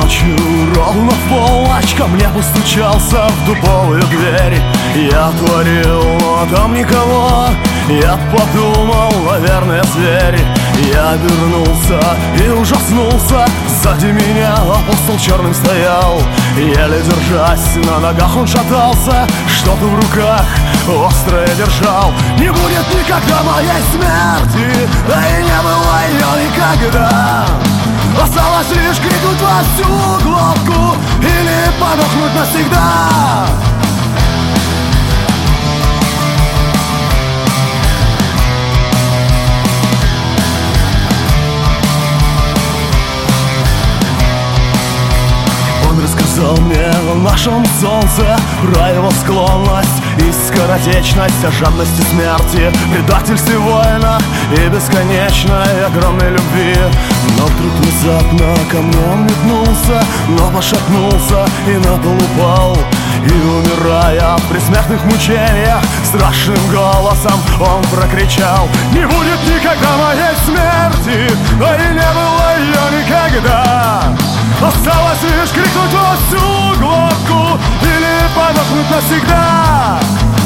Ночью ровно в полночь ко мне постучался в дубовую дверь. Я отворил, но там никого. Я подумал, наверное, зверь. Я обернулся и ужаснулся. Сзади меня апостол черным стоял. Еле держась, на ногах он шатался. Что-то в руках острое держал. Не будет никогда моей смерти, да и не было ее никогда. Осталось лишь крикнуть во всю глотку или подохнуть навсегда. Он рассказал мне о нашем солнце, про его склонность и скоротечность, о жадности смерти, предательстве воина и бесконечной огромной любви. Но вдруг внезапно ко мне он метнулся, но пошатнулся и на пол упал. И умирая в предсмертных мучениях, страшным голосом он прокричал: не будет никогда моей смерти, да и не было ее никогда. Осталось лишь крикнуть во всю глотку или подохнуть навсегда.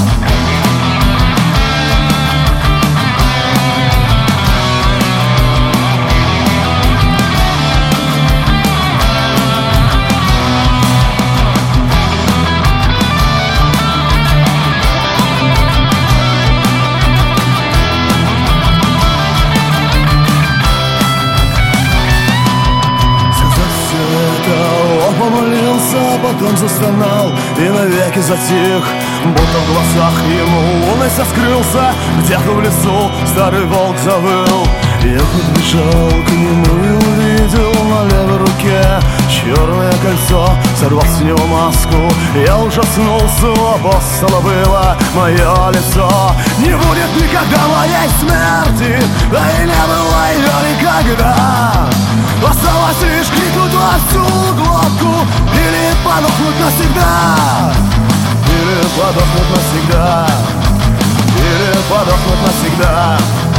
Помолился, потом застонал и навеки затих, будто в глазах ему лунный скрылся. Где-то в лесу старый волк завыл. Я подбежал к нему и увидел на левой руке черное кольцо. Сорвал с него маску, я ужаснулся, у апостола было мое лицо. Не будет никогда моей смерти, да и не было ее никогда. Осталось лишь крикнуть во всю глотку или подохнуть навсегда. Или подохнуть навсегда. Или подохнуть навсегда.